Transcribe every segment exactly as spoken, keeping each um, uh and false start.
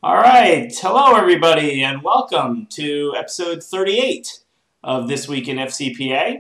All right. Hello, everybody, and welcome to episode thirty-eight of This Week in F C P A.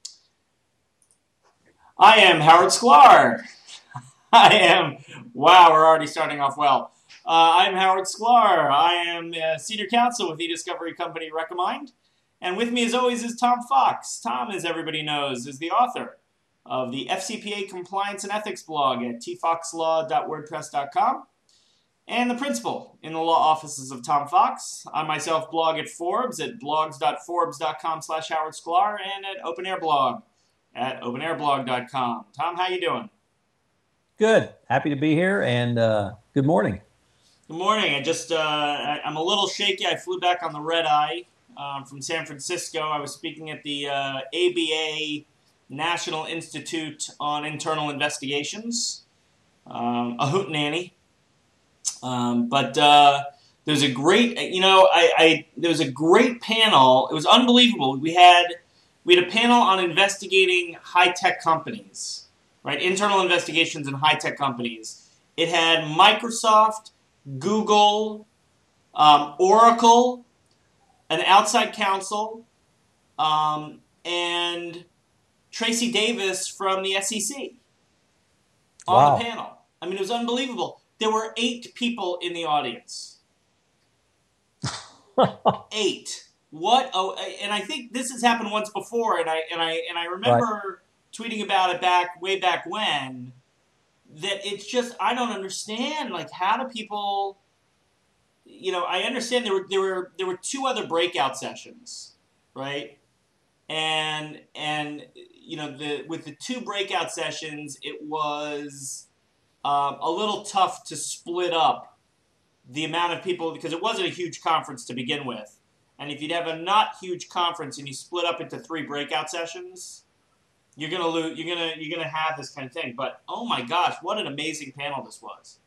I am Howard Sklar. I am, wow, we're already starting off well. Uh, I'm Howard Sklar. I am a senior counsel with eDiscovery Company Recommind. And with me, as always, is Tom Fox. Tom, as everybody knows, is the author of the F C P A Compliance and Ethics blog at t fox law dot wordpress dot com. And the principal in the law offices of Tom Fox. I myself blog at Forbes at blogs dot forbes dot com slash Howard Sklar and at Open Air Blog at open air blog dot com. Tom, how you doing? Good. Happy to be here, and uh, good morning. Good morning. I just, uh, I, I'm a little shaky. I flew back on the red eye um, from San Francisco. I was speaking at the uh, A B A National Institute on Internal Investigations, um, a hootenanny. Um, but uh, there was a great, you know, I, I there was a great panel. It was unbelievable. We had we had a panel on investigating high tech companies, right? Internal investigations in high tech companies. It had Microsoft, Google, um, Oracle, an outside counsel, um, and Tracy Davis from the S E C on Wow. the panel. I mean, it was unbelievable. There were eight people in the audience. Eight. What? Oh, and I think this has happened once before, and I and I and I Right. remember tweeting about it back way back when. That it's just I don't understand. Like, how do people? You know, I understand there were there were there were two other breakout sessions, right? And and you know the with the two breakout sessions, it was um, a little tough to split up the amount of people because it wasn't a huge conference to begin with. And if you'd have a not huge conference and you split up into three breakout sessions, you're gonna lose. You're gonna you're gonna have this kind of thing. But oh my gosh, what an amazing panel this was!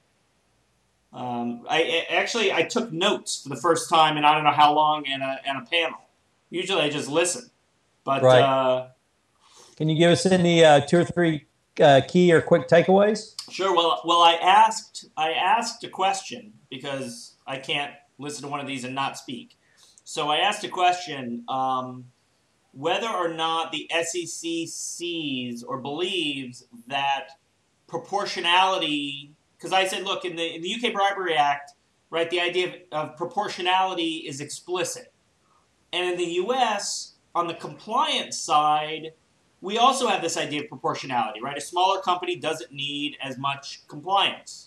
Um, I, I actually I took notes for the first time in I don't know how long in a in a panel. Usually I just listen, but Right. uh, Can you give us any uh, two or three uh, key or quick takeaways? sure. Well, well, I asked I asked a question because I can't listen to one of these and not speak. So I asked a question um, whether or not the S E C sees or believes that proportionality. Because I said, look, in the in the U K Bribery Act, right, the idea of, of proportionality is explicit, and in the U S on the compliance side, we also have this idea of proportionality, right? A smaller company doesn't need as much compliance.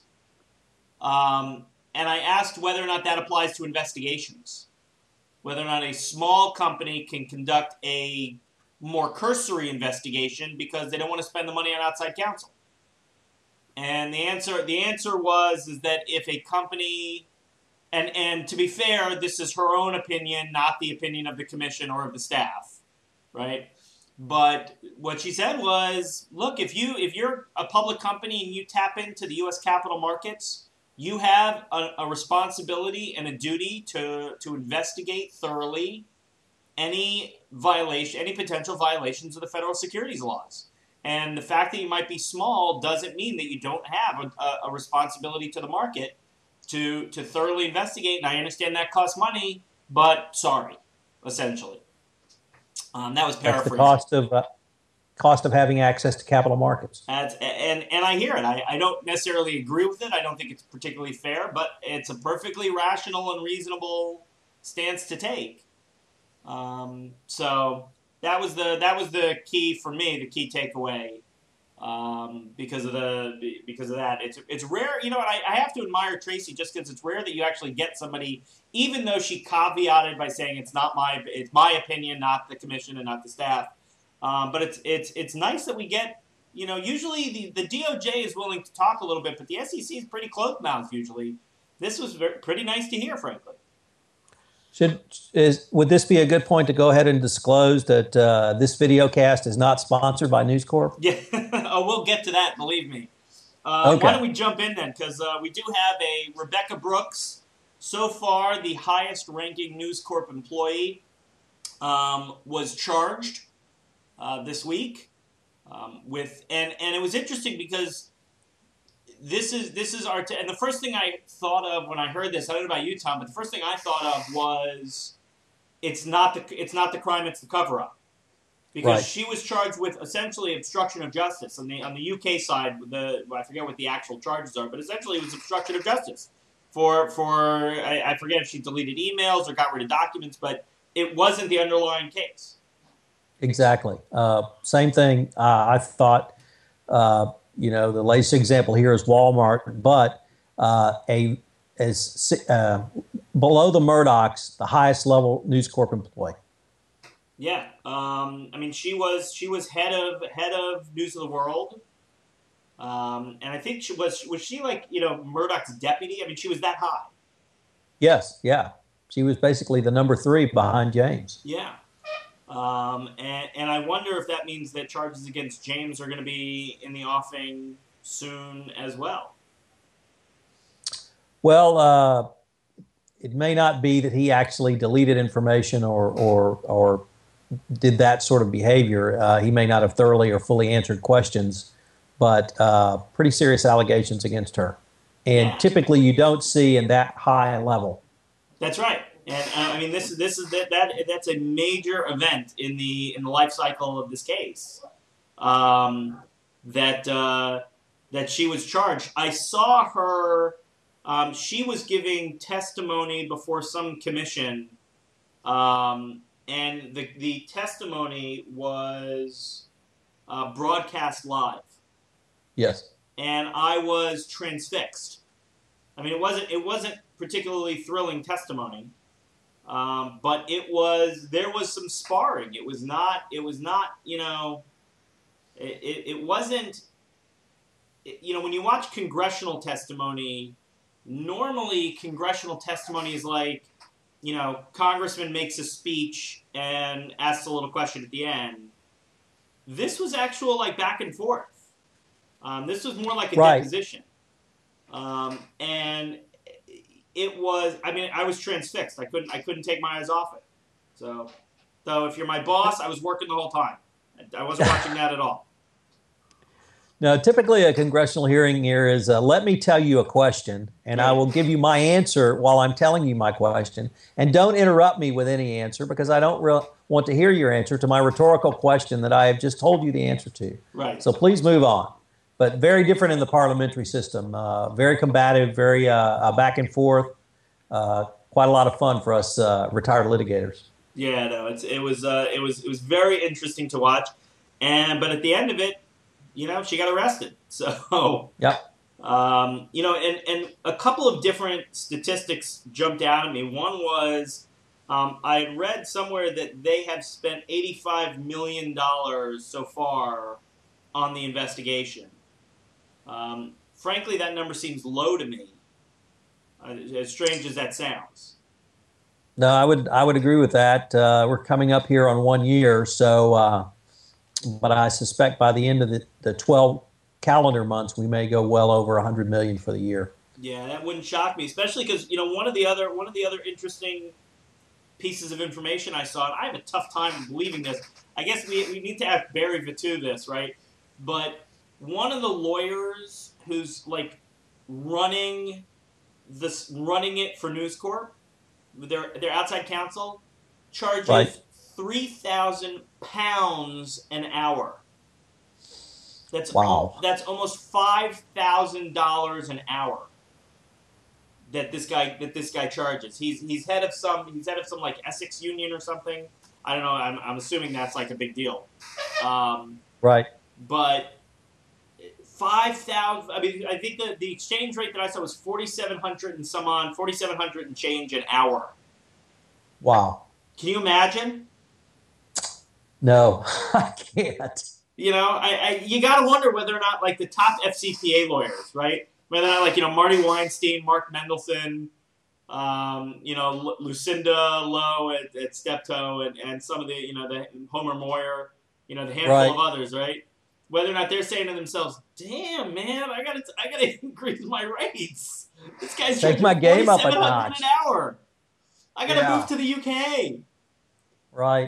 Um, and I asked whether or not that applies to investigations, whether or not a small company can conduct a more cursory investigation because they don't want to spend the money on outside counsel. And the answer the answer was is that if a company and and to be fair, this is her own opinion, not the opinion of the commission or of the staff, right? But what she said was, look, if you if you're a public company and you tap into the U S capital markets, you have a, a responsibility and a duty to to investigate thoroughly any violation, any potential violations of the federal securities laws. And the fact that you might be small doesn't mean that you don't have a, a responsibility to the market to to thoroughly investigate. And I understand that costs money, but sorry, essentially. Um, that was That's the paraphrasing. cost of uh, cost of having access to capital markets. That's, and and I hear it. I, I don't necessarily agree with it. I don't think it's particularly fair, but it's a perfectly rational and reasonable stance to take. Um, so that was the that was the key for me, the key takeaway. Um, because of the because of that, it's it's rare. You know, and I, I have to admire Tracy just because it's rare that you actually get somebody, even though she caveated by saying it's not my it's my opinion, not the commission and not the staff. Um, but it's it's it's nice that we get. You know, usually the, the D O J is willing to talk a little bit, but the S E C is pretty close mouthed usually. This was very, pretty nice to hear, frankly. Should is would this be a good point to go ahead and disclose that uh, this video cast is not sponsored by News Corp? Yeah, oh, we'll get to that. Believe me. Um, why Okay. don't we jump in then? Because uh, we do have a Rebecca Brooks, so far the highest-ranking News Corp employee, um, was charged uh, this week um, with, and and it was interesting because this is this is our t- and the first thing I thought of when I heard this, I don't know about you, Tom, but the first thing I thought of was it's not the it's not the crime, it's the cover up, because Right. she was charged with essentially obstruction of justice on the on the U K side. The I forget what the actual charges are, but essentially it was obstruction of justice for for I, I forget if she deleted emails or got rid of documents, but it wasn't the underlying case. Exactly. Uh, same thing. Uh, I thought, uh, you know, the latest example here is Walmart, but uh, a as uh, below the Murdochs, the highest level News Corp employee. Yeah, um, I mean, she was she was head of head of News of the World, um, and I think she was was she like you know Murdoch's deputy. I mean, she was that high. Yes. Yeah. She was basically the number three behind James. Yeah, um, and and I wonder if that means that charges against James are going to be in the offing soon as well. Well, uh, it may not be that he actually deleted information or or or did that sort of behavior. Uh, he may not have thoroughly or fully answered questions, but uh, pretty serious allegations against her. And Yeah, typically, you don't see in that high level. that's right. And uh, I mean, this is this is that, that that's a major event in the in the life cycle of this case. Um, that uh, that she was charged. I saw her. Um, she was giving testimony before some commission, um, and the the testimony was uh, broadcast live, Yes. and I was transfixed. I mean, it wasn't it wasn't particularly thrilling testimony. Um, but it was there was some sparring. It was not. It was not. You know. It, it, it wasn't. It, you know, when you watch congressional testimony, normally congressional testimony is like, you know, congressman makes a speech and asks a little question at the end. This was actual like back and forth. Um, this was more like a Right. deposition, um, and it was. I mean, I was transfixed. I couldn't. I couldn't take my eyes off it. So, so if you're my boss, I was working the whole time. I wasn't watching that at all. Now, typically a congressional hearing here is uh, let me tell you a question, and I Right. will give you my answer while I'm telling you my question. And don't interrupt me with any answer because I don't re- want to hear your answer to my rhetorical question that I have just told you the answer to. Right. So please move on. But very different in the parliamentary system. Uh, very combative, very uh, uh, back and forth. Uh, quite a lot of fun for us uh, retired litigators. Yeah, no, it's it was uh, it was it was very interesting to watch, and but at the end of it, you know, she got arrested. So, Yep. um, you know, and and a couple of different statistics jumped out at me. One was um, I had read somewhere that they have spent eighty-five million dollars so far on the investigation. Um, frankly, that number seems low to me, uh, as strange as that sounds. No, I would I would agree with that. Uh, we're coming up here on one year, so uh, but I suspect by the end of the, the twelve calendar months, we may go well over one hundred million for the year. Yeah, that wouldn't shock me, especially because you know one of the other one of the other interesting pieces of information I saw. And I have a tough time believing this. I guess we we need to ask Barry Vatu this, right? But one of the lawyers who's like running this running it for News Corp, their their outside counsel, charges Right. three thousand pounds an hour. That's Wow. al- that's almost five thousand dollars an hour that this guy that this guy charges. He's he's head of some he's head of some like Essex Union or something. I don't know. I'm I'm assuming that's like a big deal. Um, Right. but five thousand. I mean, I think the the exchange rate that I saw was forty seven hundred and some on forty seven hundred and change an hour. Wow. Can you imagine? No, I can't. You know, I, I you got to wonder whether or not like the top F C P A lawyers, right? Whether or not like you know Marty Weinstein, Mark Mendelson, um, you know L- Lucinda Lowe at, at Steptoe, and, and some of the you know the Homer Moyer, you know the handful Right. of others, right? Whether or not they're saying to themselves, "Damn, man, I got to I got to increase my rates. This guy's Take charging my game up a forty-seven hundred notch." an hour. I got to Yeah. move to the U K." Right.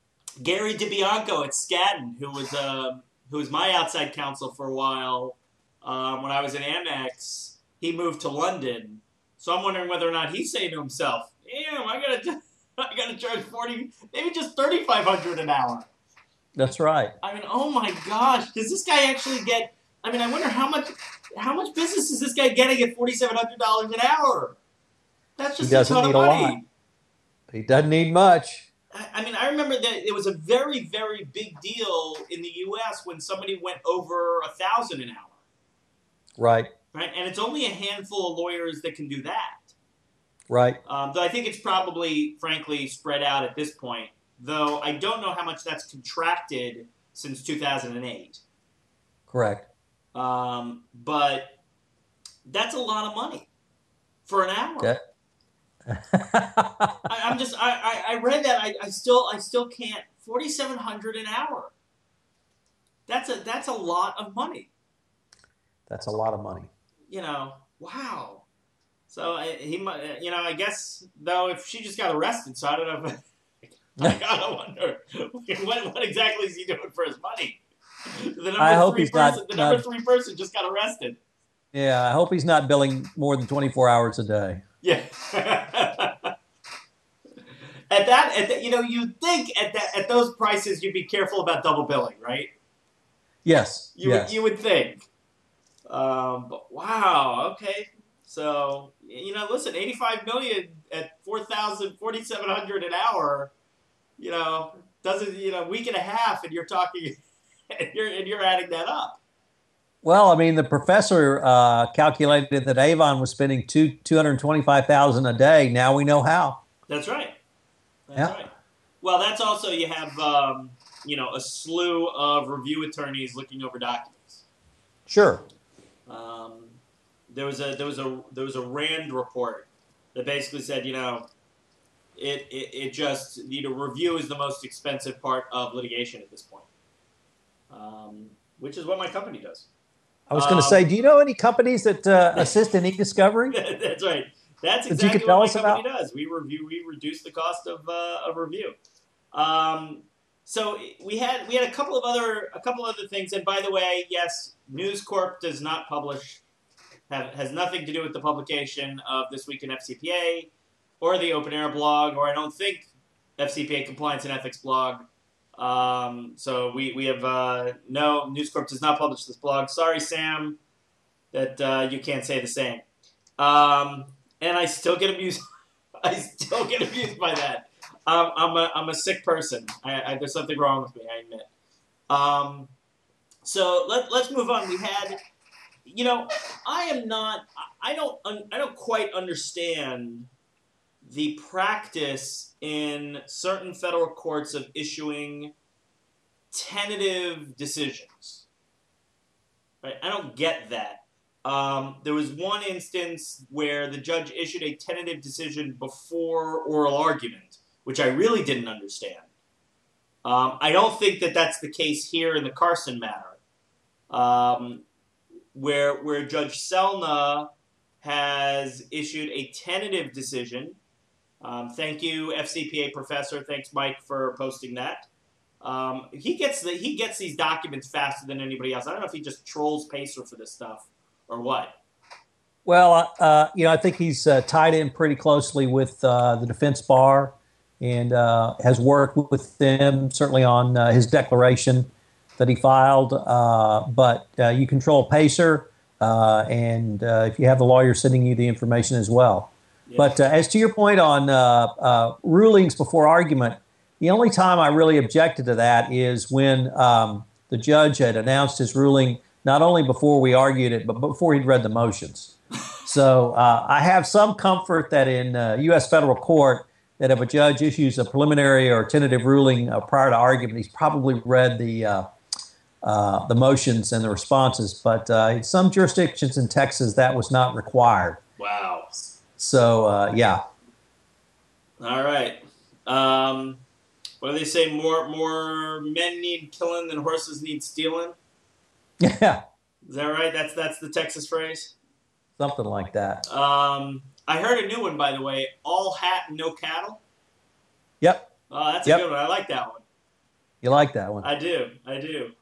Gary DiBianco at Skadden, who was uh, who was my outside counsel for a while, um, when I was in Amex, he moved to London. So I'm wondering whether or not he's saying to himself, "Damn, I gotta, I gotta charge forty, maybe just thirty five hundred an hour." That's right. I mean, oh my gosh, does this guy actually get? I mean, I wonder how much, how much business is this guy getting at forty seven hundred dollars an hour? That's just He doesn't a ton need of a money. lot. He doesn't need much. I, I mean, I remember that it was a very, very big deal in the U S when somebody went over a thousand an hour. Right. Right, and it's only a handful of lawyers that can do that. Right. Um, though I think it's probably, frankly, spread out at this point. Though I don't know how much that's contracted since two thousand eight. Correct. Um, but that's a lot of money for an hour. Yeah. I, I'm just, I, I, I read that. I, I still, I still can't. forty-seven hundred an hour. That's a, that's a lot of money. That's a lot of money. You know, wow. So I, he might, you know, I guess though, if she just got arrested, so I don't know. If, I gotta wonder what, what exactly is he doing for his money. The number I hope three he's person, not. the number not three person just got arrested. yeah, I hope he's not billing more than twenty-four hours a day. Yeah. at that, at that, you know, you'd think at that, at those prices, you'd be careful about double billing, right? Yes. You yes. would, you would think. Um, but wow, okay. So, you know, listen, eighty-five million at four thousand, forty-seven hundred an hour, you know, doesn't, you know, week and a half, and you're talking, and you're, and you're adding that up. Well, I mean, the professor uh, calculated that Avon was spending two two hundred twenty-five thousand a day. Now we know how. That's right. That's yeah. right. Well, that's also, you have, um, you know, a slew of review attorneys looking over documents. Sure. Um, there was a there was a there was a Rand report that basically said, you know, it, it it just, you know, review is the most expensive part of litigation at this point, um, which is what my company does. I was going to Um, say, do you know any companies that uh, assist in e-discovery? That's right. That's That you exactly could tell what us my company about? does. We review. We reduce the cost of uh, of review. Um, so we had we had a couple of other a couple other things. And by the way, yes, News Corp does not publish, have, has nothing to do with the publication of This Week in F C P A or the Open Air blog, or I don't think F C P A Compliance and Ethics blog. Um, so we we have uh, no, News Corp does not publish this blog. Sorry, Sam, that uh, you can't say the same. Um, and I still get amused. I still get amused by that. Um, I'm a I'm a sick person. I, I, there's something wrong with me, I admit. Um, so let let's move on. We had, you know, I am not. I don't. I don't quite understand the practice in certain federal courts of issuing tentative decisions. Right? I don't get that. Um, there was one instance where the judge issued a tentative decision before oral argument, which I really didn't understand. Um, I don't think that that's the case here in the Carson matter, um, where where Judge Selna has issued a tentative decision. Um, thank you, F C P A professor. Thanks, Mike, for posting that. Um, he gets the, he gets these documents faster than anybody else. I don't know if he just trolls Pacer for this stuff or what. Well, uh, you know, I think he's uh, tied in pretty closely with uh, the defense bar and uh, has worked with them, certainly on uh, his declaration that he filed. Uh, but uh, you control Pacer, uh, and uh, if you have the lawyer sending you the information as well. Yeah. But uh, as to your point on uh, uh, rulings before argument, the only time I really objected to that is when um, the judge had announced his ruling not only before we argued it, but before he'd read the motions. So uh, I have some comfort that in uh, U S federal court, that if a judge issues a preliminary or tentative ruling uh, prior to argument, he's probably read the uh, uh, the motions and the responses. But uh, in some jurisdictions in Texas, that was not required. Wow. So, uh, yeah. All right. Um, what do they say? More more men need killing than horses need stealing? Yeah. Is that right? That's that's the Texas phrase? Something like that. Um, I heard a new one, by the way. All hat and no cattle. Yep. Oh, that's yep. a good one. I like that one. You like that one? I do. I do.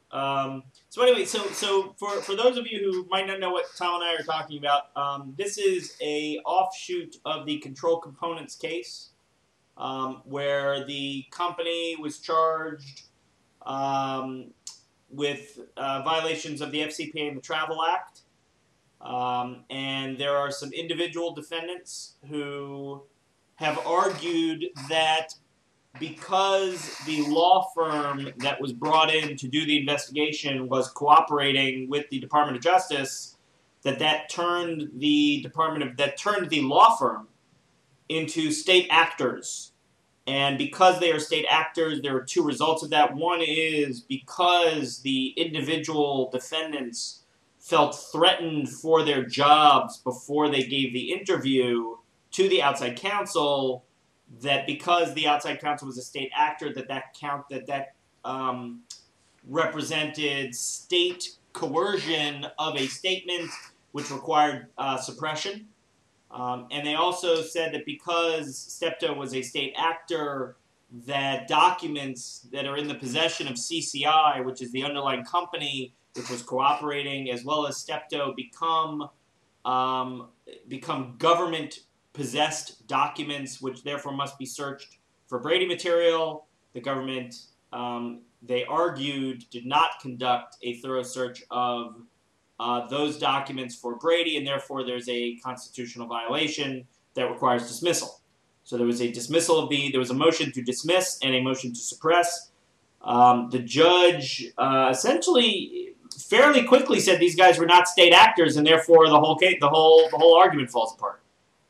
Um, so anyway, so so for, for those of you who might not know what Tom and I are talking about, um, this is a offshoot of the control components case, um, where the company was charged um, with uh, violations of the F C P A and the Travel Act, um, and there are some individual defendants who have argued that because the law firm that was brought in to do the investigation was cooperating with the Department of Justice, that that turned the Department of that turned the law firm into state actors. And because they are state actors, there are two results of that. One is because the individual defendants felt threatened for their jobs before they gave the interview to the outside counsel, that because the outside counsel was a state actor, that that count that that um, represented state coercion of a statement, which required uh, suppression. Um, and they also said that because Steptoe was a state actor, that documents that are in the possession of C C I, which is the underlying company which was cooperating, as well as Steptoe, become um, become government possessed documents, which therefore must be searched for Brady material. The government, um, they argued, did not conduct a thorough search of uh, those documents for Brady, and therefore there's a constitutional violation that requires dismissal. So there was a dismissal of the, there was a motion to dismiss and a motion to suppress. Um, the judge uh, essentially fairly quickly said these guys were not state actors, and therefore the whole case, the whole the whole argument falls apart.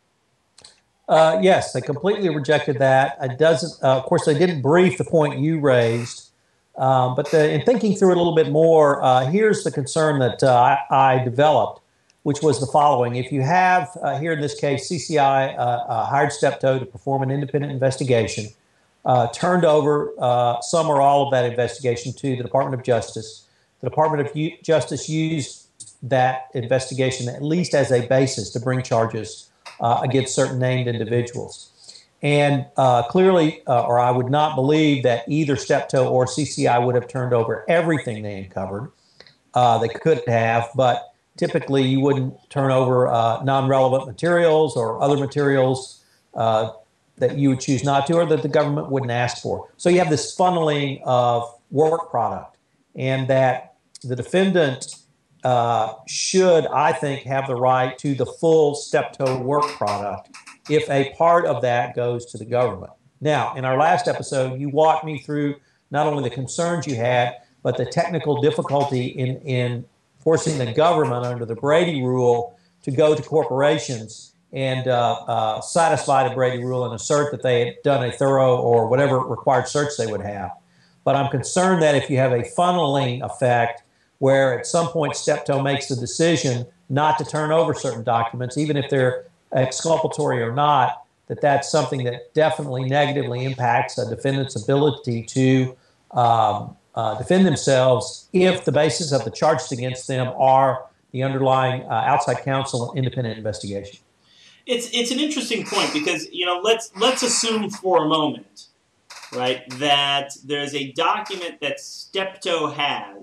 Uh, yes, they completely rejected that. It doesn't. Uh, of course, they didn't brief the point you raised, um, but the, in thinking through it a little bit more, uh, here's the concern that uh, I, I developed, which was the following: if you have uh, here in this case, C C I uh, uh, hired Steptoe to perform an independent investigation, uh, turned over uh, some or all of that investigation to the Department of Justice. The Department of U- Justice used that investigation at least as a basis to bring charges Uh, against certain named individuals. And uh, clearly, uh, or I would not believe that either Steptoe or C C I would have turned over everything they uncovered. Uh, they could have, but typically you wouldn't turn over uh, non-relevant materials or other materials uh, that you would choose not to, or that the government wouldn't ask for. So you have this funneling of work product, and that the defendant Uh, should, I think, have the right to the full Steptoe work product if a part of that goes to the government. Now, in our last episode, you walked me through not only the concerns you had, but the technical difficulty in, in forcing the government under the Brady rule to go to corporations and uh, uh, satisfy the Brady rule and assert that they had done a thorough or whatever required search they would have. But I'm concerned that if you have a funneling effect, where at some point Steptoe makes the decision not to turn over certain documents, even if they're exculpatory or not, that that's something that definitely negatively impacts a defendant's ability to um, uh, defend themselves if the basis of the charges against them are the underlying uh, outside counsel independent investigation. It's it's an interesting point because, you know, let's let's assume for a moment, right, that there's a document that Steptoe has,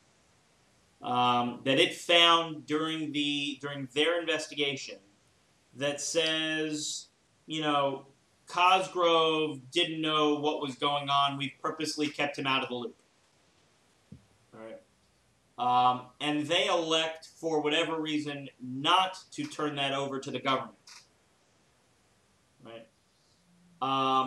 Um, that it found during the during their investigation, that says, you know, Cosgrove didn't know what was going on. We purposely kept him out of the loop. All right, um, and they elect for whatever reason not to turn that over to the government. Right, um,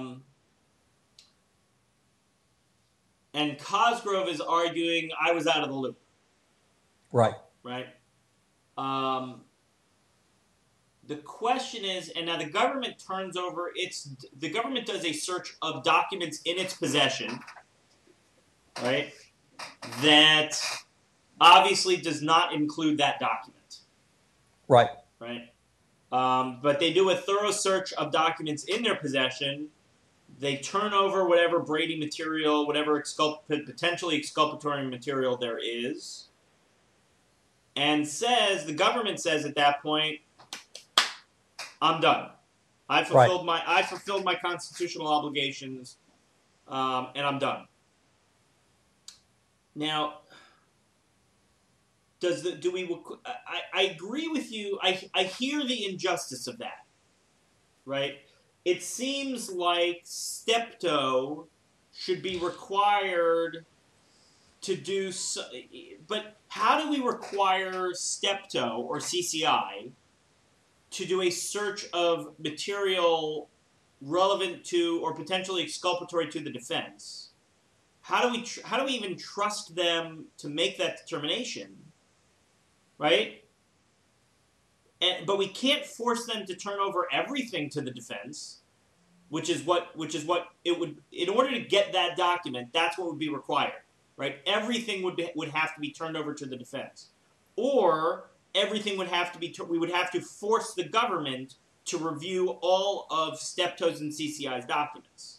and Cosgrove is arguing I was out of the loop. Right. Right. Um, the question is, and now the government turns over its, the government does a search of documents in its possession, right, that obviously does not include that document. Right. Right. Um, but they do a thorough search of documents in their possession. They turn over whatever Brady material, whatever exculp- potentially exculpatory material there is, and says, the government says at that point, I'm done. I fulfilled right. my I fulfilled my constitutional obligations, um, and I'm done. Now, does the do we? I, I agree with you. I I hear the injustice of that, right? It seems like Steptoe should be required to do so, but how do we require Steptoe or C C I to do a search of material relevant to or potentially exculpatory to the defense? How do we tr- how do we even trust them to make that determination, right? And, but we can't force them to turn over everything to the defense, which is what which is what it would. In order to get that document, that's what would be required, right? Everything would be, would have to be turned over to the defense, or everything would have to be. We would have to force the government to review all of Steptoe's and C C I's documents.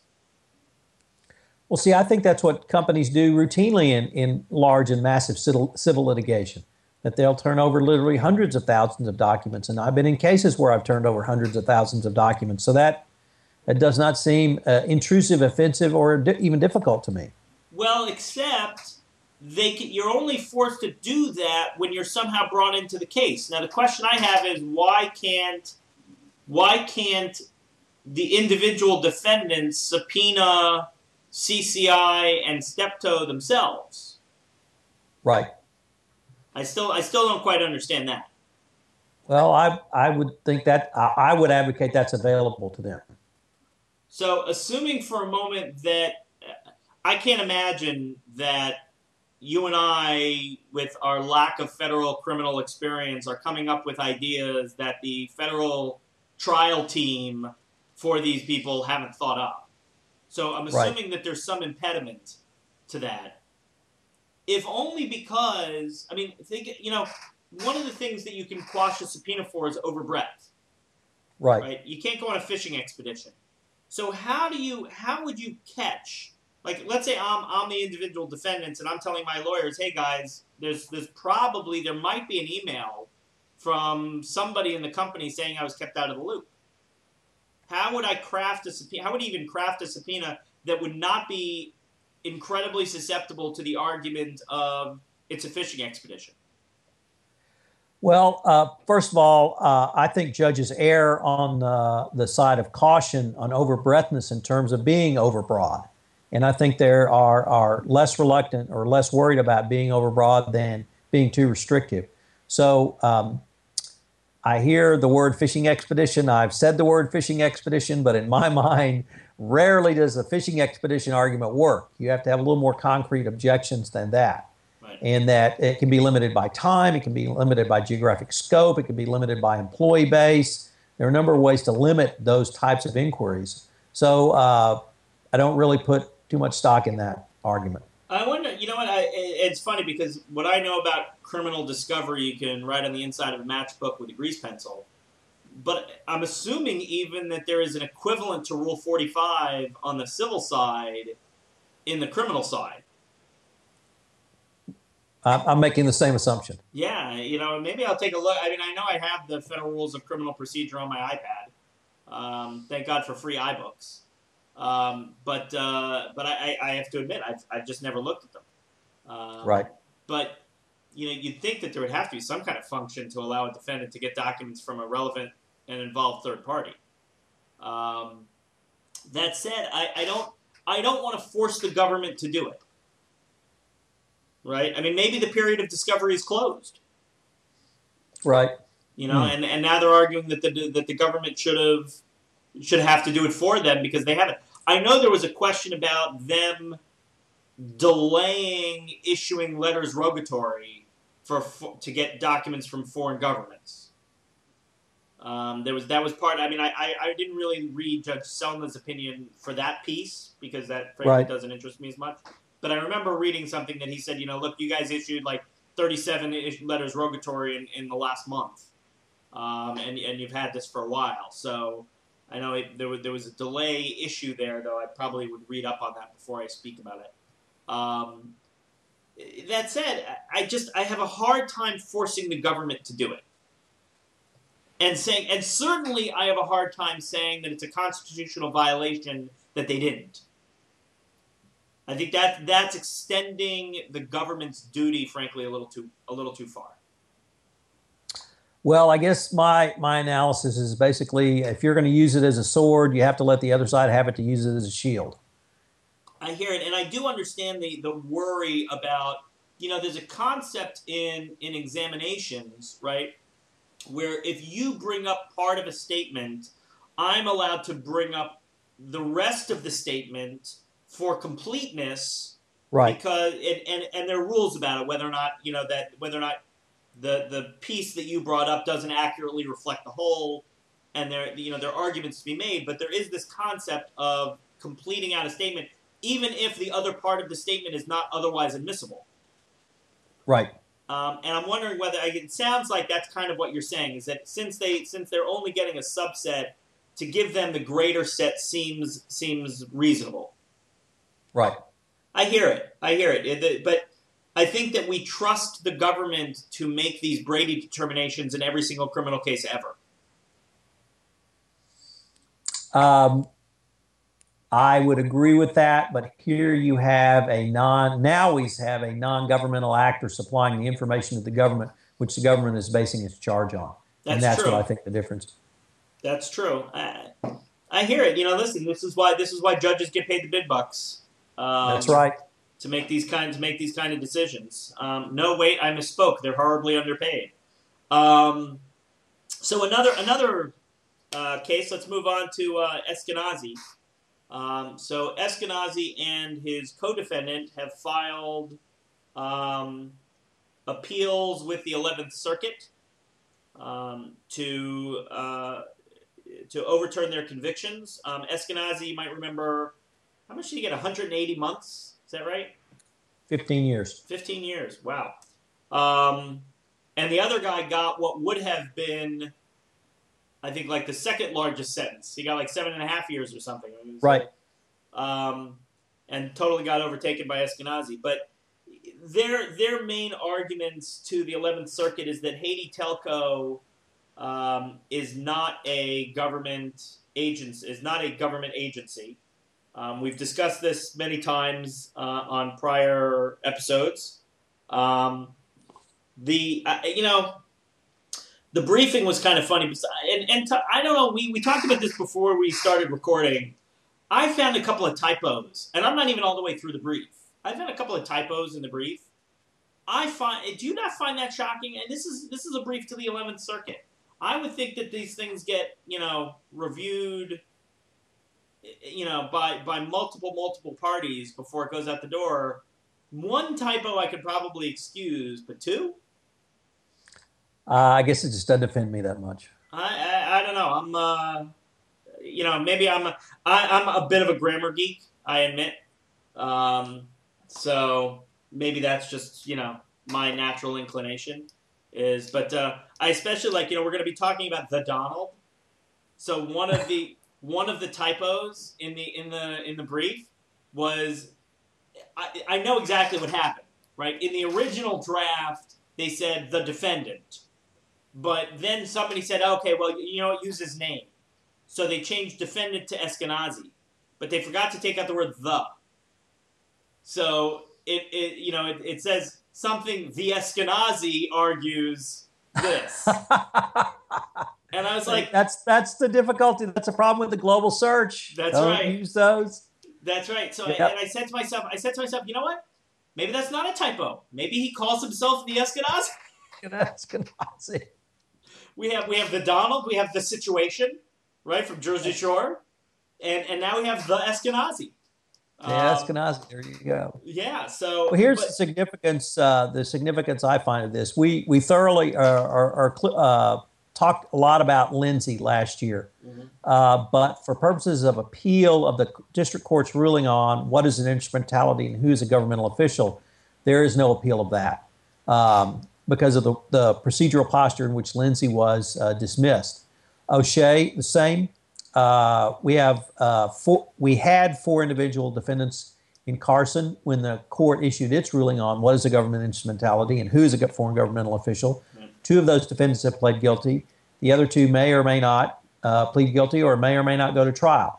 Well, see, I think that's what companies do routinely in, in large and massive civil, civil litigation, that they'll turn over literally hundreds of thousands of documents. And I've been in cases where I've turned over hundreds of thousands of documents. So that, that does not seem uh, intrusive, offensive, or di- even difficult to me. Well, except they can, you're only forced to do that when you're somehow brought into the case. Now, the question I have is why can't why can't the individual defendants subpoena C C I and Steptoe themselves? Right. I still I still don't quite understand that. Well, I I would think that I, I would advocate that's available to them. So, assuming for a moment that I can't imagine that you and I, with our lack of federal criminal experience, are coming up with ideas that the federal trial team for these people haven't thought up. So I'm assuming right. that there's some impediment to that. If only because, I mean, think, you know, one of the things that you can quash a subpoena for is overbreadth. Right. Right? You can't go on a fishing expedition. So how do you, how would you catch, like, let's say I'm, I'm the individual defendants and I'm telling my lawyers, hey guys, there's, there's probably, there might be an email from somebody in the company saying I was kept out of the loop. How would I craft a subpoena? How would you even craft a subpoena that would not be incredibly susceptible to the argument of it's a fishing expedition? Well, uh, first of all, uh, I think judges err on uh, the side of caution on overbreadthness in terms of being overbroad. And I think there are, are less reluctant or less worried about being overbroad than being too restrictive. So um, I hear the word fishing expedition. I've said the word fishing expedition, but in my mind, rarely does a fishing expedition argument work. You have to have a little more concrete objections than that. Right. And that it can be limited by time, it can be limited by geographic scope, it can be limited by employee base. There are a number of ways to limit those types of inquiries. So uh, I don't really put too much stock in that argument. I wonder, you know what, I, it's funny because what I know about criminal discovery you can write on the inside of a matchbook with a grease pencil. But I'm assuming even that there is an equivalent to Rule forty-five on the civil side in the criminal side. I'm making the same assumption. Yeah, you know, maybe I'll take a look. I mean, I know I have the Federal Rules of Criminal Procedure on my iPad. Um, thank God for free iBooks. Um, but uh, but I, I have to admit, I've, I've just never looked at them. Um, right. But, you know, you'd think that there would have to be some kind of function to allow a defendant to get documents from a relevant and involved third party. Um, that said, I, I don't I don't want to force the government to do it. Right? I mean, maybe the period of discovery is closed. Right. You know, mm. and, and now they're arguing that the that the government should have should have to do it for them because they haven't. I know there was a question about them delaying issuing letters rogatory for, for to get documents from foreign governments. Um, there was that was part. I mean, I, I, I didn't really read Judge Selma's opinion for that piece because that frankly right. doesn't interest me as much. But I remember reading something that he said, you know, look, you guys issued like thirty-seven letters rogatory in, in the last month, um, and and you've had this for a while. So I know it, there was there was a delay issue there, though. I probably would read up on that before I speak about it. Um, that said, I just I have a hard time forcing the government to do it, and saying, and certainly I have a hard time saying that it's a constitutional violation that they didn't. I think that that's extending the government's duty, frankly, a little too a little too far. Well, I guess my my analysis is basically if you're going to use it as a sword, you have to let the other side have it to use it as a shield. I hear it, and I do understand the the worry about, you know, there's a concept in in examinations, right, where if you bring up part of a statement, I'm allowed to bring up the rest of the statement for completeness, right? Because and, and and there are rules about it, whether or not you know that whether or not the the piece that you brought up doesn't accurately reflect the whole, and there you know there are arguments to be made, but there is this concept of completing out a statement, even if the other part of the statement is not otherwise admissible. Right. Um, and I'm wondering whether it sounds like that's kind of what you're saying, is that since they since they're only getting a subset, to give them the greater set seems seems reasonable. Right. I hear it. I hear it. it. But I think that we trust the government to make these Brady determinations in every single criminal case ever. Um, I would agree with that, but here you have a non, now we have a non-governmental actor supplying the information to the government, which the government is basing its charge on. That's and that's true. what I think the difference is. That's true. I, I hear it. You know, listen, this is why this is why judges get paid the big bucks. Um, That's right. To make these kind to make these kind of decisions. Um, no, wait, I misspoke. They're horribly underpaid. Um, so another another uh, case. Let's move on to uh, Eskenazi. Um, so Eskenazi and his co-defendant have filed um, appeals with the eleventh Circuit um, to uh, to overturn their convictions. Um, Eskenazi, you might remember, how much did he get? one hundred eighty months. Is that right? Fifteen years. Fifteen years. Wow. Um, and the other guy got what would have been, I think, like the second largest sentence. He got like seven and a half years or something. Right. Like, um, and totally got overtaken by Eskenazi. But their their main arguments to the eleventh Circuit is that Haiti Telco um, is not a government agency. Is not a government agency. Um, we've discussed this many times uh, on prior episodes. Um, the uh, you know the briefing was kind of funny, and, and t- I don't know. We we talked about this before we started recording. I found a couple of typos, and I'm not even all the way through the brief. I found a couple of typos in the brief. I find do you not find that shocking? And this is this is a brief to the eleventh Circuit. I would think that these things get you know reviewed. You know, by, by multiple, multiple parties before it goes out the door. One typo I could probably excuse, but two? Uh, I guess it just doesn't offend me that much. I I, I don't know. I'm, uh, you know, maybe I'm a, I, I'm a bit of a grammar geek, I admit. Um, so maybe that's just, you know, my natural inclination is. But uh, I especially like, you know, we're going to be talking about the Donald. So one of the... One of the typos in the in the in the brief was, I, I know exactly what happened, right? In the original draft, they said the defendant, but then somebody said, okay, well, you know, use his name, so they changed defendant to Eskenazi, but they forgot to take out the word the. So it, it you know it, it says something. The Eskenazi argues this. And I was like, that's that's the difficulty. That's a problem with the global search. That's Don't right. Use those. That's right. So, Yep. I, and I said to myself, I said to myself, you know what? Maybe that's not a typo. Maybe he calls himself the Eskenazi. Eskenazi. We have we have the Donald. We have the Situation, right, from Jersey Shore, and and now we have the Eskenazi. Yeah, Um, Eskenazi. There you go. Yeah. So Well, here's but- the significance. Uh, the significance I find of this. We we thoroughly are, are, are cl- uh, talked a lot about Lindsay last year, Mhm. uh, but for purposes of appeal of the district court's ruling on what is an instrumentality and who is a governmental official, there is no appeal of that um, because of the, the procedural posture in which Lindsay was uh, dismissed. O'Shea, the same. Uh, we have uh, four, we had four individual defendants in Carson when the court issued its ruling on what is a government instrumentality and who is a foreign governmental official. Two of those defendants have pled guilty. The other two may or may not uh, plead guilty or may or may not go to trial.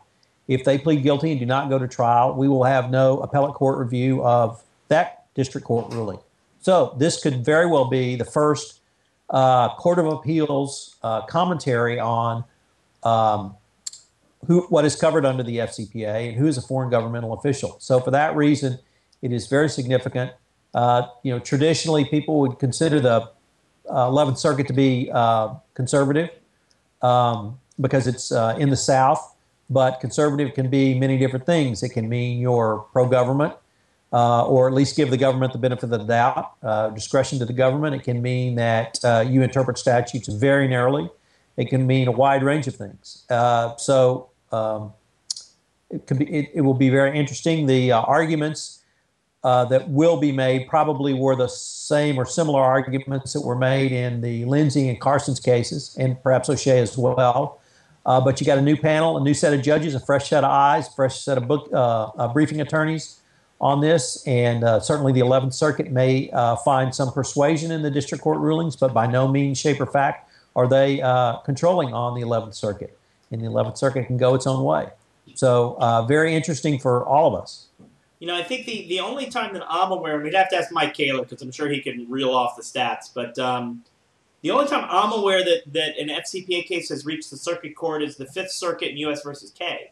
If they plead guilty and do not go to trial, we will have no appellate court review of that district court ruling. So this could very well be the first uh, Court of Appeals uh, commentary on um, who what is covered under the F C P A and who is a foreign governmental official. So for that reason, it is very significant. Uh, you know, traditionally people would consider the uh, eleventh Circuit to be uh, conservative um, because it's uh, in the South. But conservative can be many different things. It can mean you're pro-government, uh, or at least give the government the benefit of the doubt, uh, discretion to the government. It can mean that uh, you interpret statutes very narrowly. It can mean a wide range of things. Uh, so um, it, can be, it, it will be very interesting. The uh, arguments uh, that will be made probably were the same or similar arguments that were made in the Lindsay and Carson's cases, and perhaps O'Shea as well. Uh, but you got a new panel, a new set of judges, a fresh set of eyes, fresh set of book uh, uh, briefing attorneys on this, and uh, certainly the eleventh Circuit may uh, find some persuasion in the district court rulings, but by no means, shape, or fact are they uh, controlling on the eleventh Circuit. And the eleventh Circuit can go its own way. So uh, very interesting for all of us. You know, I think the, the only time that I'm aware, and we'd have to ask Mike Kaler because I'm sure he can reel off the stats, but um, the only time I'm aware that, that an F C P A case has reached the circuit court is the Fifth Circuit in U S versus K.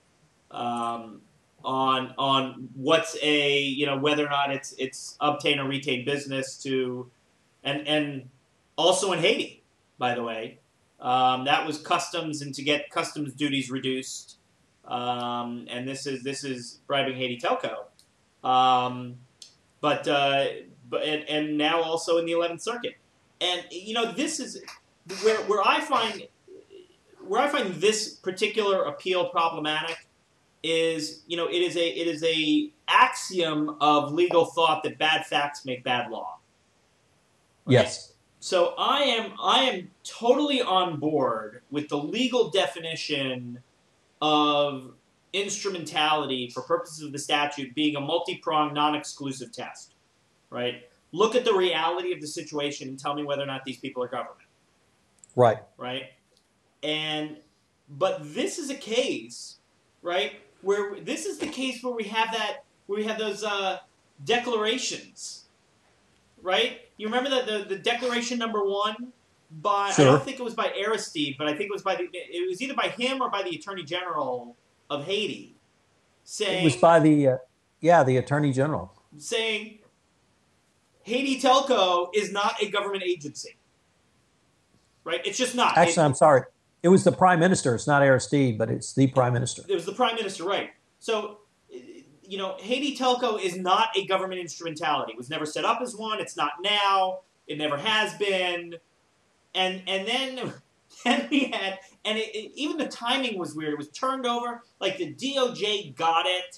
Um, on on what's a you know whether or not it's it's obtain or retain business to, and and also in Haiti, by the way, um, that was customs and to get customs duties reduced, um, and this is this is bribing Haiti Telco, um, but uh, but and, and now also in the eleventh Circuit. And you know, this is where where I find where I find this particular appeal problematic is, you know, it is a it is a axiom of legal thought that bad facts make bad law. Right? Yes. So I am I am totally on board with the legal definition of instrumentality for purposes of the statute being a multi-pronged, non-exclusive test, right? Look at the reality of the situation and tell me whether or not these people are government. Right. Right? And, but this is a case, right, where this is the case where we have that, where we have those uh, declarations, right? You remember that the, the declaration number one by, sure. I don't think it was by Aristide, but I think it was by the, it was either by him or by the Attorney General of Haiti saying. It was by the, uh, yeah, the Attorney General. Saying, Haiti Telco is not a government agency, right? It's just not. Actually, it, I'm sorry. It was the Prime Minister. It's not Aristide, but it's the Prime Minister. It was the Prime Minister, right. So, you know, Haiti Telco is not a government instrumentality. It was never set up as one. It's not now. It never has been. And and then, then we had, and it, it, even the timing was weird. It was turned over, like the D O J got it,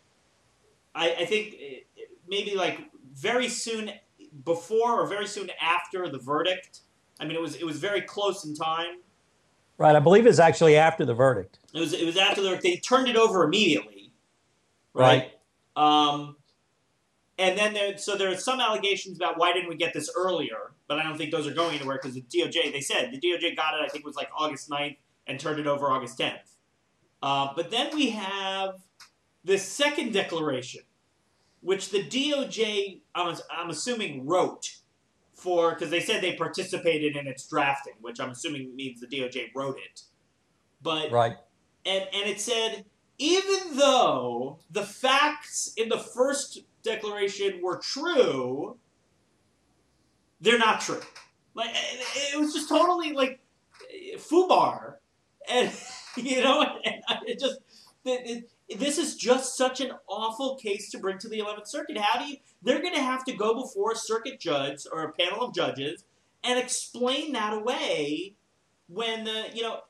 I, I think it, maybe like, very soon before or very soon after the verdict. I mean, it was it was very close in time. Right, I believe it's actually after the verdict. It was it was after the verdict. They turned it over immediately, right? right. Um, and then there, so there are some allegations about why didn't we get this earlier, but I don't think those are going anywhere because the D O J, they said the D O J got it. I think it was like August ninth and turned it over August tenth. Uh, but then we have this second declaration, which the D O J, I'm, I'm assuming, wrote for, because they said they participated in its drafting, which I'm assuming means the D O J wrote it. But right. And, and it said, even though the facts in the first declaration were true, they're not true. Like, it was just totally, like, FUBAR. And, you know, and it just... It, it, This is just such an awful case to bring to the eleventh Circuit. How do you... They're going to have to go before a circuit judge or a panel of judges and explain that away when the, you know,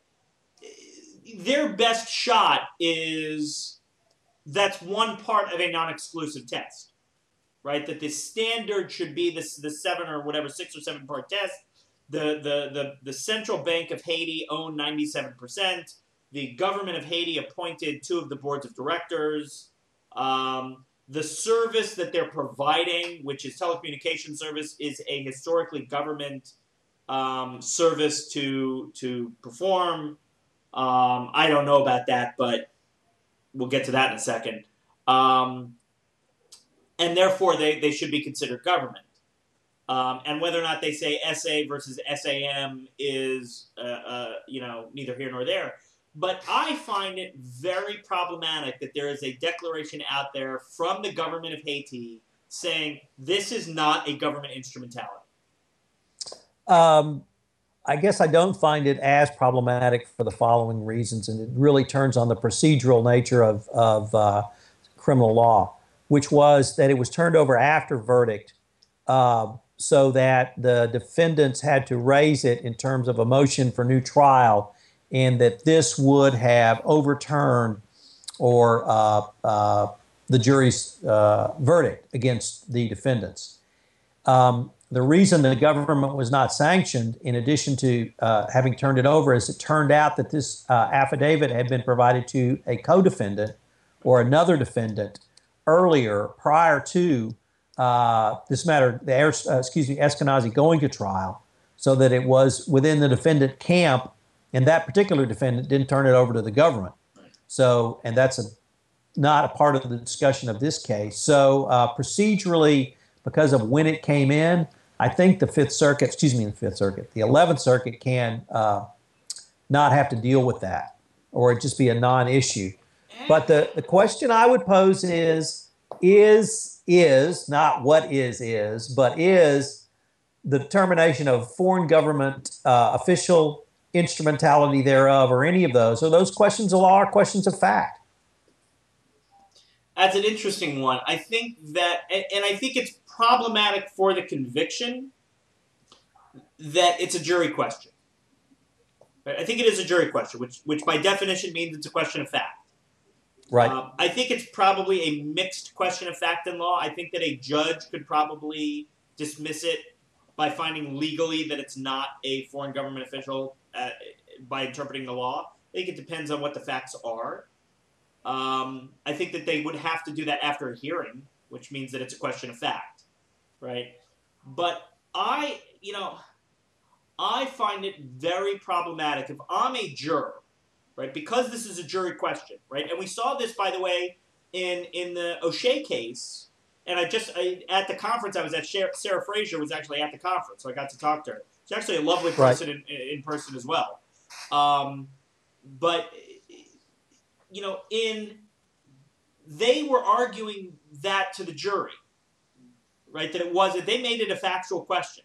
their best shot is that's one part of a non-exclusive test, right? That the standard should be this the seven or whatever, six or seven part test. The, the, the, the Central Bank of Haiti owned ninety-seven percent. The government of Haiti appointed two of the boards of directors. Um, the service that they're providing, which is telecommunication service, is a historically government um, service to to perform. Um, I don't know about that, but we'll get to that in a second. Um, and therefore, they, they should be considered government. Um, and whether or not they say S A versus S A M is, uh, uh, you know, neither here nor there. But I find it very problematic that there is a declaration out there from the government of Haiti saying this is not a government instrumentality. Um, I guess I don't find it as problematic for the following reasons, and it really turns on the procedural nature of, of uh, criminal law, which was that it was turned over after verdict, uh, so that the defendants had to raise it in terms of a motion for new trial, and that this would have overturned or uh, uh, the jury's uh, verdict against the defendants. Um, the reason the government was not sanctioned, in addition to uh, having turned it over, is it turned out that this uh, affidavit had been provided to a co-defendant or another defendant earlier, prior to uh, this matter, the uh, excuse me, Eskenazi going to trial, so that it was within the defendant camp, and that particular defendant didn't turn it over to the government. So, and that's a, not a part of the discussion of this case. So, uh, procedurally, because of when it came in, I think the Fifth Circuit, excuse me, the Fifth Circuit, the Eleventh Circuit can uh, not have to deal with that, or it just be a non-issue. But the, the question I would pose is, is, is, not what is, is, but is the determination of foreign government uh, official instrumentality thereof, or any of those, are those questions of law or questions of fact? That's an interesting one. I think that, and I think it's problematic for the conviction that it's a jury question. I think it is a jury question, which, which by definition means it's a question of fact. Right. Um, I think it's probably a mixed question of fact and law. I think that a judge could probably dismiss it by finding legally that it's not a foreign government official uh, by interpreting the law. I think it depends on what the facts are. Um, I think that they would have to do that after a hearing, which means that it's a question of fact, right? But I, you know, I find it very problematic if I'm a juror, right? Because this is a jury question, right? And we saw this, by the way, in in the O'Shea case. And I just, I, at the conference I was at, Sarah Fraser was actually at the conference, so I got to talk to her. She's actually a lovely person right. in, in person as well. Um, but, you know, in, they were arguing that to the jury, right? That it wasn't, they made it a factual question.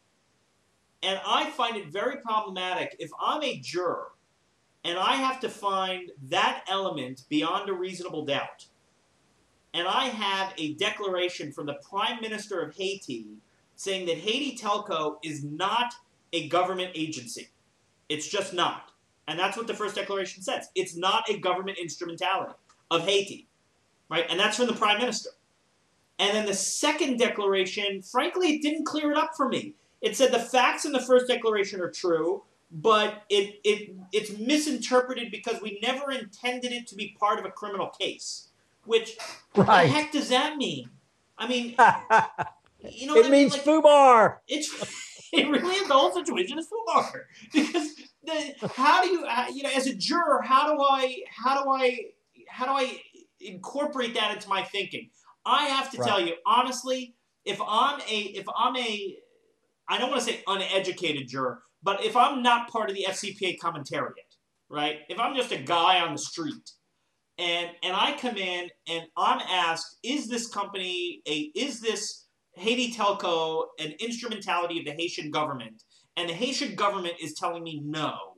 And I find it very problematic if I'm a juror and I have to find that element beyond a reasonable doubt. And I have a declaration from the Prime Minister of Haiti saying that Haiti Telco is not a government agency. It's just not. And that's what the first declaration says. It's not a government instrumentality of Haiti, right? And that's from the Prime Minister. And then the second declaration, frankly, it didn't clear it up for me. It said the facts in the first declaration are true, but it, it it's misinterpreted because we never intended it to be part of a criminal case. Which, what right. the heck does that mean? I mean, you know what it I means mean? Like, FUBAR. It's it really is, the whole situation is FUBAR. Because the, how do you, you know, as a juror, how do I, how do I, how do I incorporate that into my thinking? I have to right. tell you honestly, if I'm a, if I'm a, I don't want to say uneducated juror, but if I'm not part of the F C P A commentariat, right? If I'm just a guy on the street. And and I come in and I'm asked, is this company, a is this Haiti Telco an instrumentality of the Haitian government? And the Haitian government is telling me no.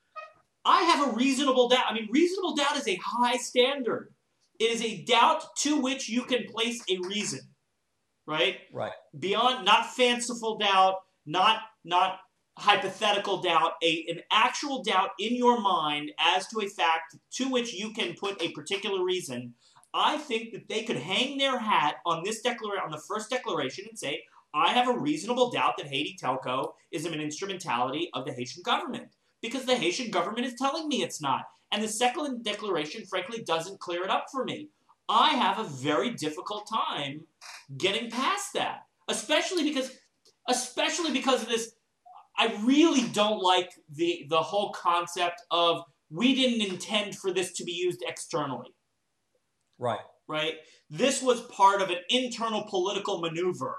I have a reasonable doubt. I mean, reasonable doubt is a high standard. It is a doubt to which you can place a reason, right? Right. Beyond, not fanciful doubt, not not hypothetical doubt, a, an actual doubt in your mind as to a fact to which you can put a particular reason. I think that they could hang their hat on this declaration, on the first declaration, and say, I have a reasonable doubt that Haiti Telco is an instrumentality of the Haitian government, because the Haitian government is telling me it's not. And the second declaration, frankly, doesn't clear it up for me. I have a very difficult time getting past that, especially because, especially because of this. I really don't like the, the whole concept of we didn't intend for this to be used externally, Right. Right? This was part of an internal political maneuver.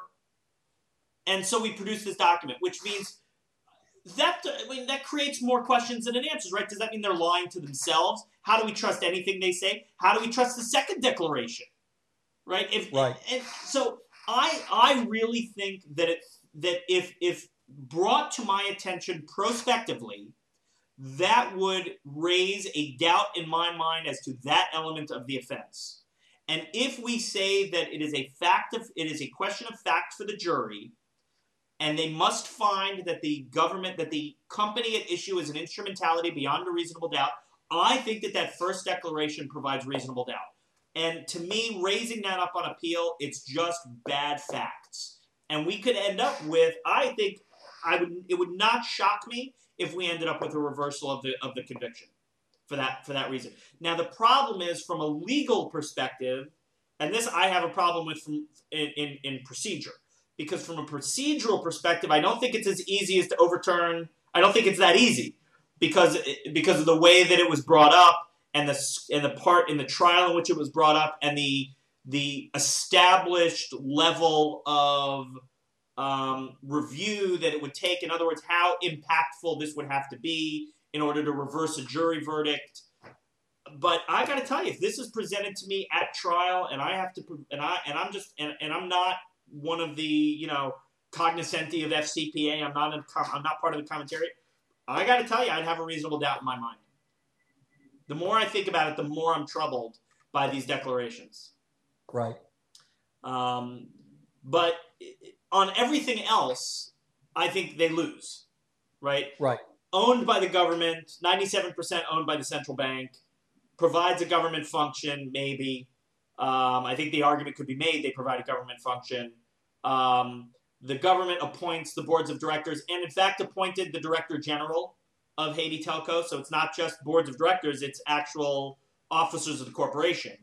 And so we produced this document, which means that I mean, that creates more questions than it answers, right? Does that mean they're lying to themselves? How do we trust anything they say? How do we trust the second declaration? Right? If Right. and, and so I I really think that it that if if brought to my attention prospectively, that would raise a doubt in my mind as to that element of the offense. And if we say that it is a fact of it is a question of fact for the jury, and they must find that the government, that the company at issue is an instrumentality beyond a reasonable doubt, I think that that first declaration provides reasonable doubt. And to me, raising that up on appeal, it's just bad facts. And we could end up with, I think, I would it would not shock me if we ended up with a reversal of the of the conviction for that for that reason. Now the problem is from a legal perspective, and this I have a problem with from in, in, in procedure. Because from a procedural perspective, I don't think it's as easy as to overturn. I don't think it's that easy because because of the way that it was brought up and the and the part in the trial in which it was brought up and the the established level of um, review that it would take. In other words, how impactful this would have to be in order to reverse a jury verdict. But I got to tell you, if this is presented to me at trial, and I have to, and I and I'm just and, and I'm not one of the, you know, cognoscenti of F C P A. I'm not, a, I'm not part of the commentary. I got to tell you, I'd have a reasonable doubt in my mind. The more I think about it, the more I'm troubled by these declarations. Right. Um, but on everything else, I think they lose. Right. Right. Owned by the government, ninety-seven percent owned by the central bank, provides a government function, maybe. Um, I think the argument could be made they provide a government function. Um, the government appoints the boards of directors and, in fact, appointed the director general of Haiti Telco. So it's not just boards of directors, it's actual officers of the corporation.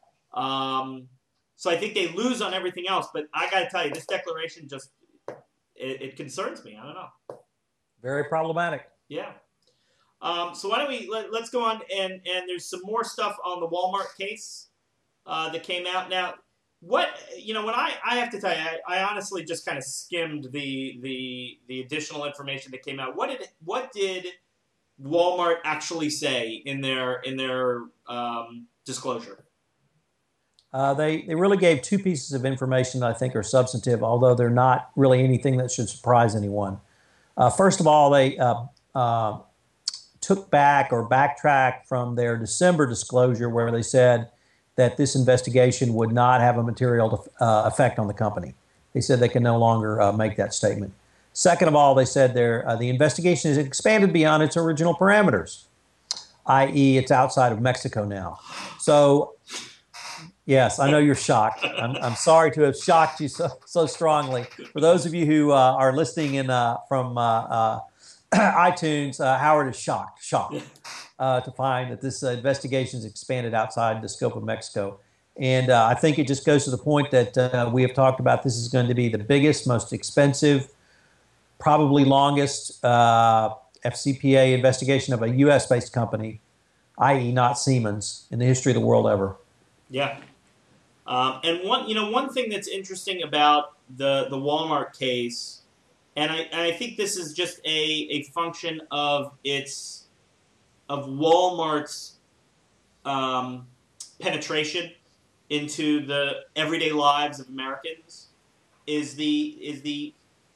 Um, so I think they lose on everything else. But I got to tell you, this declaration just, it, it concerns me. I don't know. Very problematic. Yeah. Um, so why don't we, let, let's go on. And, and there's some more stuff on the Walmart case. Uh, that came out. Now, what, you know, when I, I have to tell you, I, I honestly just kind of skimmed the, the the additional information that came out. What did what did Walmart actually say in their in their um, disclosure? Uh, they they really gave two pieces of information that I think are substantive, although they're not really anything that should surprise anyone. Uh, first of all, they uh, uh, took back or backtracked from their December disclosure where they said that this investigation would not have a material uh, effect on the company. They said they can no longer uh, make that statement. Second of all, they said uh, the investigation is expanded beyond its original parameters, that is it's outside of Mexico now. So, yes, I know you're shocked. I'm, I'm sorry to have shocked you so, so strongly. For those of you who uh, are listening in uh, from uh, uh, iTunes, uh, Howard is shocked, shocked. Uh, to find that this uh, investigation is expanded outside the scope of Mexico. And uh, I think it just goes to the point that uh, we have talked about. This is going to be the biggest, most expensive, probably longest uh, F C P A investigation of a U S-based company, that is not Siemens, in the history of the world ever. Yeah. Um, and one, you know, one thing that's interesting about the, the Walmart case, and I, and I think this is just a, a function of its of Walmart's um, penetration into the everyday lives of Americans is the is the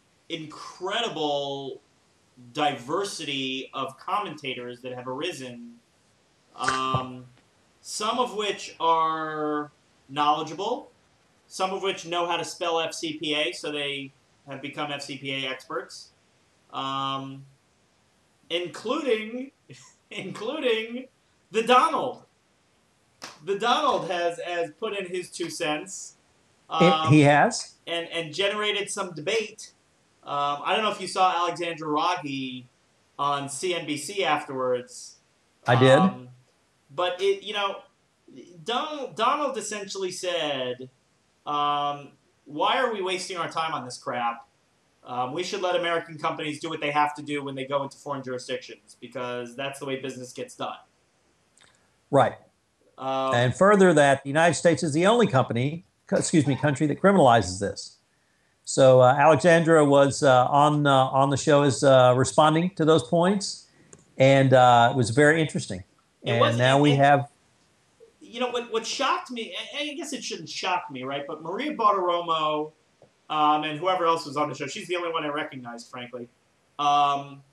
incredible diversity of commentators that have arisen, um, some of which are knowledgeable, some of which know how to spell F C P A, so they have become F C P A experts, um, including... including the Donald. The Donald has, has put in his two cents. Um, he has? And, and generated some debate. Um, I don't know if you saw Alexandra Raghi on C N B C afterwards. I did. Um, but, it you know, Donald, Donald essentially said, um, why are we wasting our time on this crap? Um, we should let American companies do what they have to do when they go into foreign jurisdictions because that's the way business gets done. Right. And Um, further, that the United States is the only company, excuse me, country that criminalizes this. So uh, Alexandra was uh, on uh, on the show as uh, responding to those points, and uh, it was very interesting. it was, And now and, we and have, you know what? What shocked me, and I guess it shouldn't shock me, right? But Maria Bartiromo um, and whoever else was on the show, she's the only one I recognized, frankly. Um,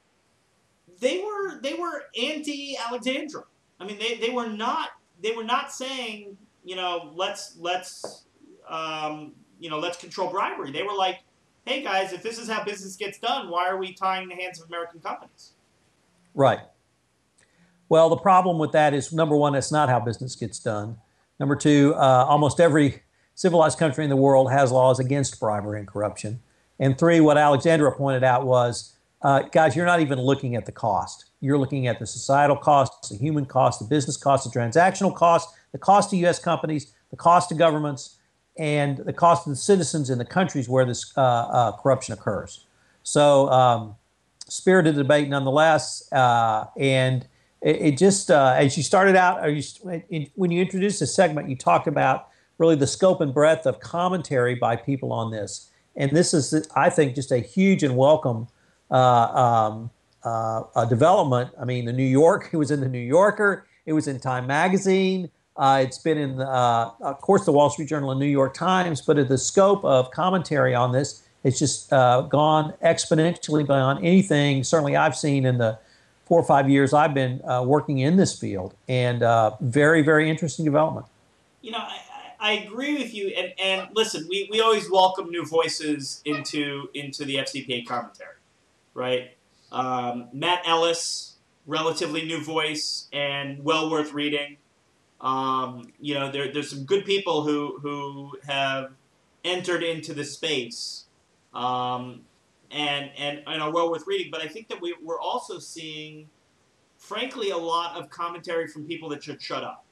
they were they were anti Alexandra. I mean, they, they were not they were not saying, you know, let's let's um, you know let's control bribery. They were like, hey guys, if this is how business gets done, why are we tying the hands of American companies? right. Well, the problem with that is, number one, that's not how business gets done. Number two, uh, almost every civilized country in the world has laws against bribery and corruption. And three, what Alexandra pointed out was, uh, guys, you're not even looking at the cost. You're looking at the societal costs, the human cost, the business cost, the transactional cost, the cost to U S companies, the cost to governments, and the cost of the citizens in the countries where this uh, uh, corruption occurs. So, um, spirited debate nonetheless, uh, and it, it just uh, as you started out, or you, in, when you introduced this segment, you talked about really the scope and breadth of commentary by people on this, and this is, I think, just a huge and welcome uh, um, uh, a development. I mean, the New York, it was in the New Yorker, it was in Time Magazine. Uh, it's been in, the, uh, of course, the Wall Street Journal and New York Times, but the scope of commentary on this it's just uh, gone exponentially beyond anything certainly I've seen in the four or five years I've been uh, working in this field. And uh, very, very interesting development. You know, I, I agree with you. And, and listen, we, we always welcome new voices into into the F C P A commentary, right? Um, Matt Ellis, relatively new voice and well worth reading. Um, you know, there, there's some good people who who have entered into the space. Um, and, and and are well worth reading, but I think that we, we're also seeing, frankly, a lot of commentary from people that should shut up,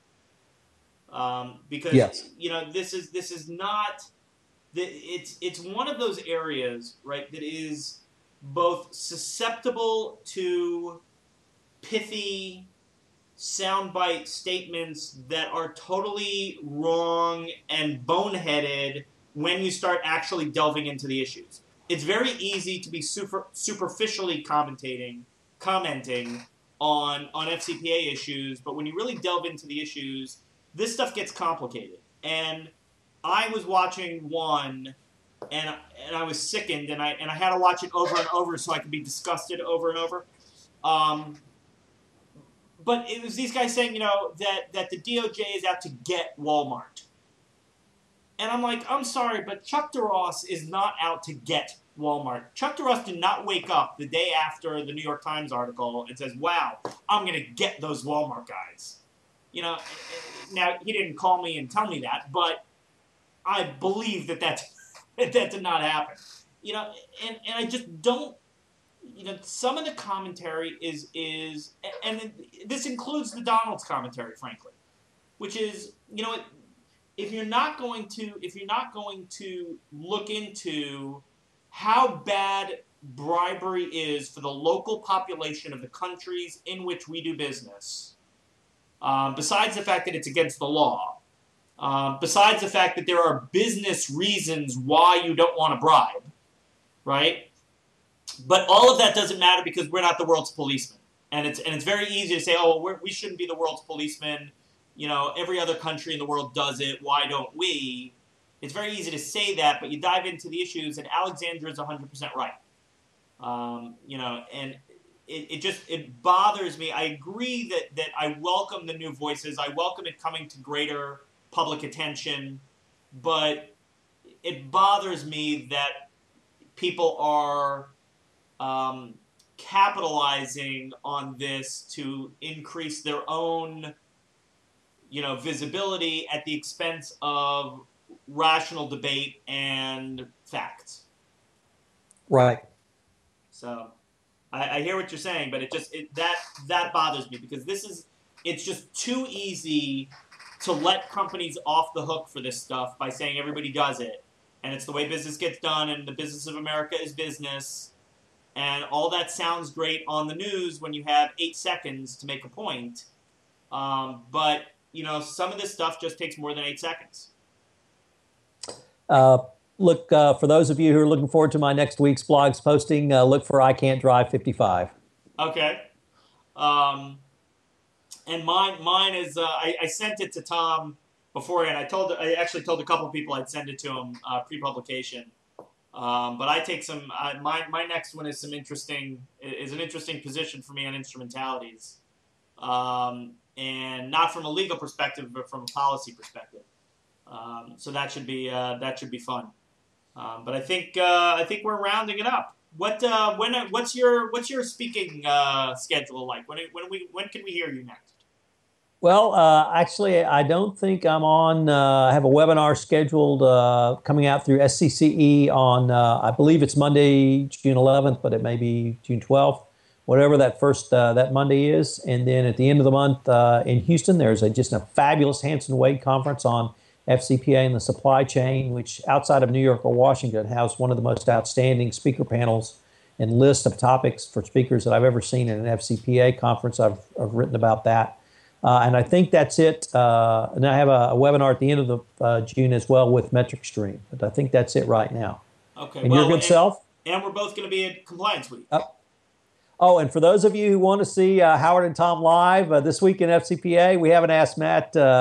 um, because Yes. you know this is this is not the, it's it's one of those areas, right, that is both susceptible to pithy soundbite statements that are totally wrong and boneheaded when you start actually delving into the issues. It's very easy to be super, superficially commentating, commenting on, on F C P A issues, but when you really delve into the issues, this stuff gets complicated. And I was watching one, and, and I was sickened, and I, and I had to watch it over and over so I could be disgusted over and over. Um, but it was these guys saying, you know, that, that the D O J is out to get Walmart. And I'm like, I'm sorry, but Chuck DeRoss is not out to get Walmart. Chuck DeRoss did not wake up the day after the New York Times article and says, wow, I'm going to get those Walmart guys. You know, now he didn't call me and tell me that, but I believe that that, that did not happen. You know, and, and I just don't, you know, some of the commentary is, is and this includes the Donald's commentary, frankly, which is, you know, if you're not going to, if you're not going to look into how bad bribery is for the local population of the countries in which we do business, um, besides the fact that it's against the law, um, besides the fact that there are business reasons why you don't want to bribe, right? But all of that doesn't matter because we're not the world's policeman. And it's, and it's very easy to say, oh, well, we're, we shouldn't be the world's policeman. You know, every other country in the world does it. Why don't we? It's very easy to say that, but you dive into the issues, and Alexandra is one hundred percent right. Um, you know, and it, it just, it bothers me. I agree that, that I welcome the new voices. I welcome it coming to greater public attention, but it bothers me that people are um, capitalizing on this to increase their own, you know, visibility at the expense of rational debate and facts. Right. So I, I hear what you're saying, but it just it, that that bothers me because this is it's just too easy to let companies off the hook for this stuff by saying everybody does it, and it's the way business gets done, and the business of America is business, and all that sounds great on the news when you have eight seconds to make a point. Um, but you know, some of this stuff just takes more than eight seconds. Uh, look, uh, for those of you who are looking forward to my next week's blogs posting, uh, look for I Can't Drive fifty-five. Okay. Um, and mine, mine is uh, I, I sent it to Tom beforehand. I told, I actually told a couple of people I'd send it to him uh, pre-publication. Um, but I take some. Uh, my my next one is some interesting is an interesting position for me on instrumentalities, um, and not from a legal perspective, but from a policy perspective. Um, so that should be uh, that should be fun. Um, but I think uh, I think we're rounding it up. What uh, when what's your what's your speaking uh, schedule like? When when we when can we hear you next? Well, uh, actually, I don't think I'm on. Uh, I have a webinar scheduled uh, coming out through S C C E on, uh, I believe it's Monday, June eleventh, but it may be June twelfth, whatever that first uh, that Monday is. And then at the end of the month uh, in Houston, there's a, just a fabulous Hanson Wade conference on F C P A and the supply chain, which outside of New York or Washington has one of the most outstanding speaker panels and list of topics for speakers that I've ever seen in an F C P A conference. I've, I've written about that. Uh, and I think that's it. Uh, and I have a, a webinar at the end of the uh, June as well with Metric Stream. But I think that's it right now. Okay. And well, your good and, self? And we're both going to be at Compliance Week. Uh, oh, and for those of you who want to see uh, Howard and Tom live uh, this week in F C P A, we haven't asked Matt. Uh,